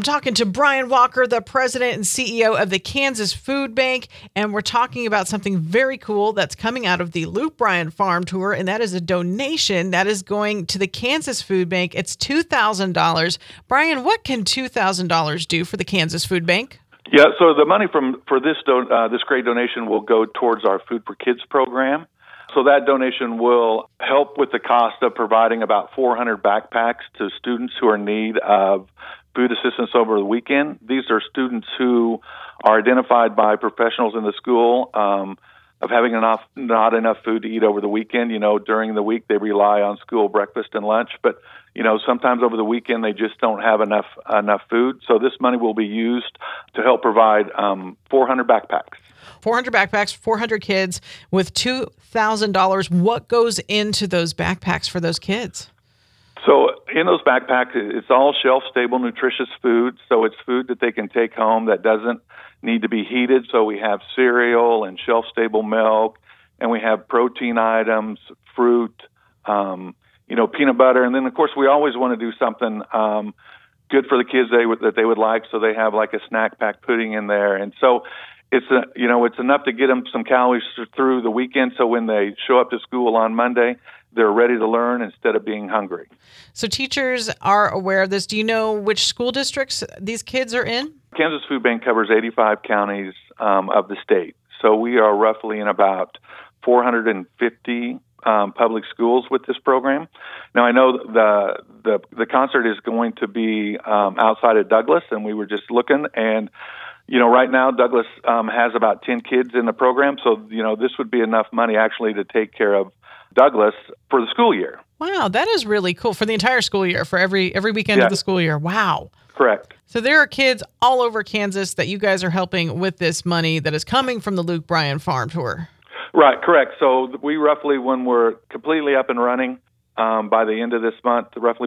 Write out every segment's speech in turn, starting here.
I'm talking to Brian Walker, the president and CEO of the Kansas Food Bank, and we're talking about something very cool that's coming out of the Luke Bryan Farm Tour, and that is a donation that is going to the Kansas Food Bank. It's $2,000. Brian, what can $2,000 do for the Kansas Food Bank? Yeah, so the money for this great donation will go towards our Food for Kids program. So that donation will help with the cost of providing about 400 backpacks to students who are in need of food assistance over the weekend. These are students who are identified by professionals in the school of having not enough food to eat over the weekend. You know, during the week they rely on school breakfast and lunch, but sometimes over the weekend they just don't have enough food. So this money will be used to help provide 400 backpacks. 400 backpacks, 400 kids with $2,000. What goes into those backpacks for those kids? So in those backpacks, it's all shelf-stable, nutritious food. So it's food that they can take home that doesn't need to be heated. So we have cereal and shelf-stable milk, and we have protein items, fruit, peanut butter. And then, of course, we always want to do something good for the kids that they would like. So they have like a snack pack pudding in there. And so it's enough to get them some calories through the weekend. So when they show up to school on Monday, they're ready to learn instead of being hungry. So teachers are aware of this. Do you know which school districts these kids are in? Kansas Food Bank covers 85 counties of the state. So we are roughly in about 450 public schools with this program. Now, I know the concert is going to be outside of Douglas, and we were just looking, and right now Douglas has about 10 kids in the program, so this would be enough money actually to take care of Douglas for the school year. Wow, that is really cool. For the entire school year, for every weekend of the school year. Wow. Correct. So there are kids all over Kansas that you guys are helping with this money that is coming from the Luke Bryan Farm Tour. Right, correct. So we roughly, when we're completely up and running by the end of this month,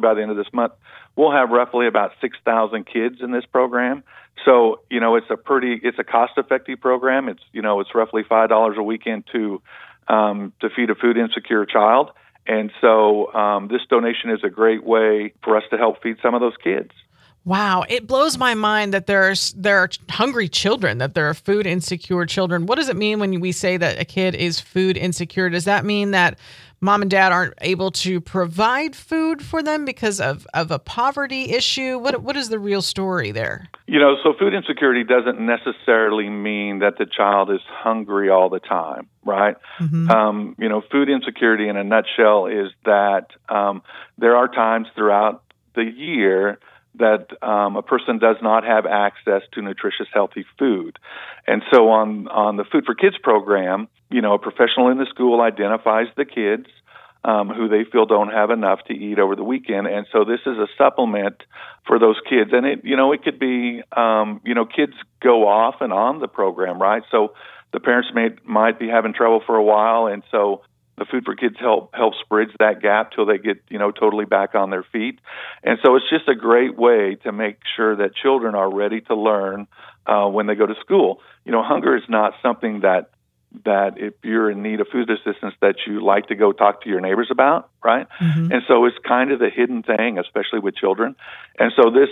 we'll have roughly about 6,000 kids in this program. So, it's a cost-effective program. It's roughly $5 a weekend to feed a food insecure child. And so this donation is a great way for us to help feed some of those kids. Wow. It blows my mind that there are hungry children, that there are food insecure children. What does it mean when we say that a kid is food insecure? Does that mean that mom and dad aren't able to provide food for them because of a poverty issue? What is the real story there? So food insecurity doesn't necessarily mean that the child is hungry all the time, right? Mm-hmm. Food insecurity in a nutshell is that there are times throughout the year that a person does not have access to nutritious, healthy food. And so on the Food for Kids program, a professional in the school identifies the kids who they feel don't have enough to eat over the weekend. And so this is a supplement for those kids. And it could be, kids go off and on the program, right? So the parents might be having trouble for a while. And so the Food for Kids helps bridge that gap till they get, totally back on their feet. And so it's just a great way to make sure that children are ready to learn when they go to school. Hunger is not something that if you're in need of food assistance that you like to go talk to your neighbors about, right? Mm-hmm. And so it's kind of the hidden thing, especially with children. And so this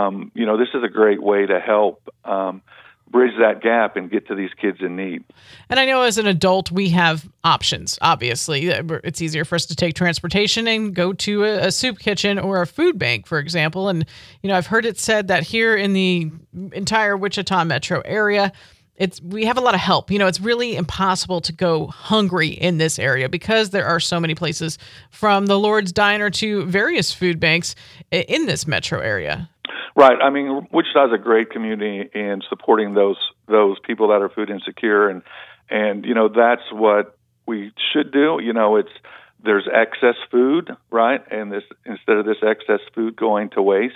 is a great way to help bridge that gap and get to these kids in need. And I know as an adult, we have options, obviously. It's easier for us to take transportation and go to a soup kitchen or a food bank, for example. And, I've heard it said that here in the entire Wichita metro area, we have a lot of help. It's really impossible to go hungry in this area because there are so many places from the Lord's Diner to various food banks in this metro area. Right. I mean, Wichita is a great community in supporting those people that are food insecure, and that's what we should do. There's excess food, right? And instead of this excess food going to waste,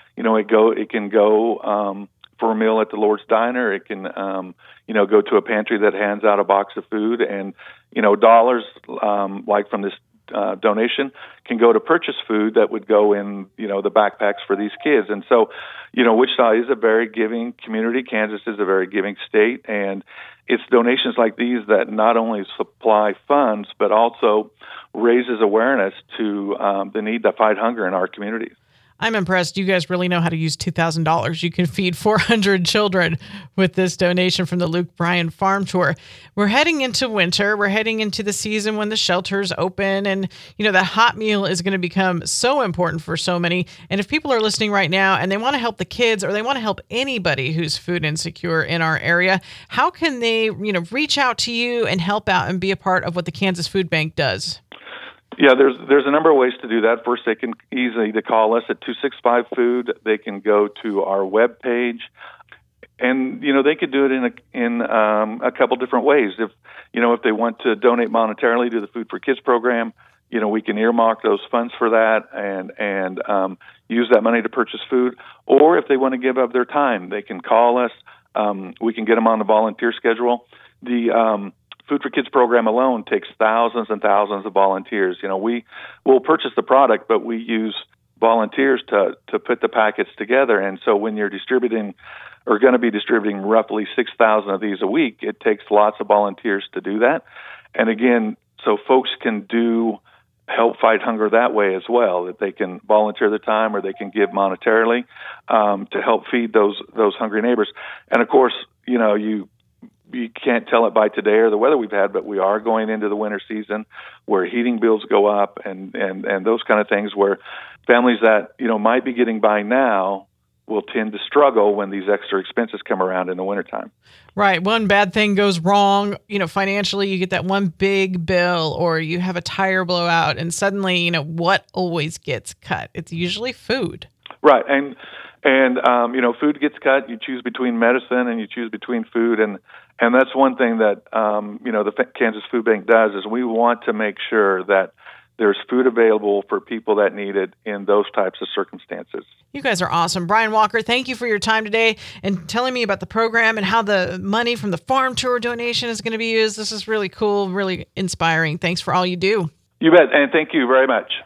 it can go for a meal at the Lord's Diner. It can go to a pantry that hands out a box of food, and dollars like from this donation can go to purchase food that would go in, the backpacks for these kids. And so, Wichita is a very giving community. Kansas is a very giving state. And it's donations like these that not only supply funds, but also raises awareness to the need to fight hunger in our communities. I'm impressed. You guys really know how to use $2,000. You can feed 400 children with this donation from the Luke Bryan Farm Tour. We're heading into winter. We're heading into the season when the shelters open, and the hot meal is going to become so important for so many. And if people are listening right now and they want to help the kids, or they want to help anybody who's food insecure in our area, how can they, reach out to you and help out and be a part of what the Kansas Food Bank does? Yeah, there's a number of ways to do that. First, they can easily call us at 265 Food. They can go to our webpage, and they could do it in a couple different ways. If they want to donate monetarily to the Food for Kids program, we can earmark those funds for that and use that money to purchase food. Or if they want to give up their time, they can call us. We can get them on the volunteer schedule. The Food for Kids program alone takes thousands and thousands of volunteers. We will purchase the product, but we use volunteers to put the packets together. And so when you're distributing or going to be distributing roughly 6,000 of these a week, it takes lots of volunteers to do that. And again, so folks can help fight hunger that way as well, that they can volunteer their time or they can give monetarily to help feed those hungry neighbors. And of course, you can't tell it by today or the weather we've had, but we are going into the winter season where heating bills go up and those kind of things, where families that, might be getting by now will tend to struggle when these extra expenses come around in the wintertime. Right. One bad thing goes wrong, financially, you get that one big bill, or you have a tire blowout, and suddenly, what always gets cut? It's usually food. Right. And food gets cut. You choose between medicine and you choose between food. And that's one thing that, the Kansas Food Bank does, is we want to make sure that there's food available for people that need it in those types of circumstances. You guys are awesome. Brian Walker, thank you for your time today and telling me about the program and how the money from the farm tour donation is going to be used. This is really cool, really inspiring. Thanks for all you do. You bet. And thank you very much.